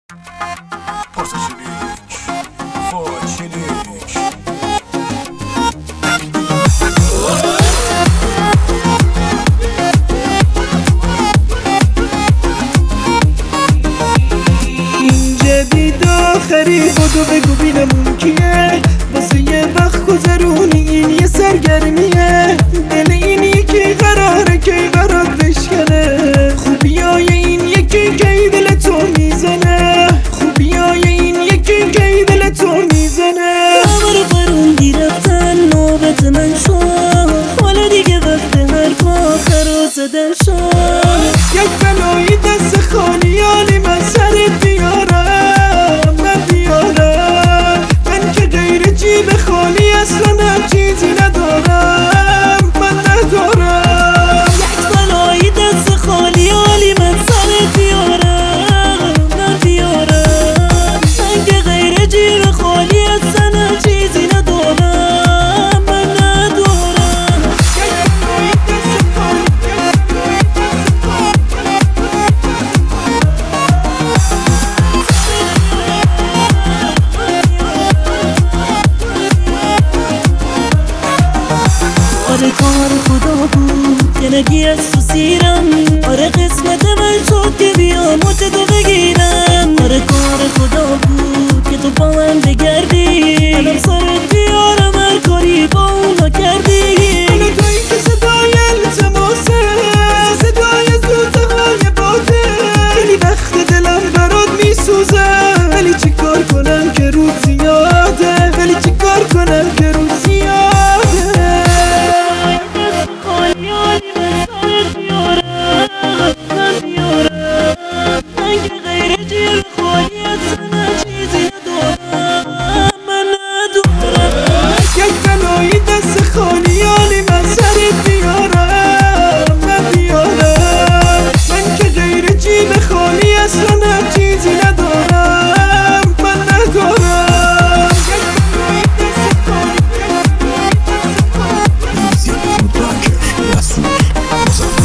این جدید آخری خودو بگو بینمون کیه، واسه یه وقت گذرونی این یه سرگرمیه. دل این یکی قراره کی برات بشکنه، خوبیای این یکی کی دل تو میزنه، خوبیای این یکی کی دل تو میزنه. خبر قروندی رفتن نوبت من شد، حالا دیگه وقت حرف آخر رو زدن شد. یک بلایی دست خالی حالی من سرت بیارم، من بیارم. من که غیر جیب خالی اصلا هم چیزی ندارم، من ندارم. یک بلایی دست خالی حالی من سرت بیارم، من بیارم. من که غیر جیب خالی اصلا هم چیزی ندارم، من ندارم. یک بلایی دست خالی، آره کار خدا بود که نگی از تو سیرم، آره قسمت من شد که بیام و تو بگیرم. آره کار خدا بود که تو با من بگردی، الان سرت بیارم هر کاری با اونا کردی. حالا تویی که صدای التماسه، صدای سوزهای باده. خیلی وقت دلم برات میسوزه، ولی چی کار کنم که روز زیاده، ولی چی کار کنم که روز زیاده. یک بلایی دست خالی حالی من سرت بیارم، من بیارم. من که غیر جیب خالی اصلا هم چیزی ندارم، من ندارم. یک بلایی دست خالی، یک بلایی دست خالی.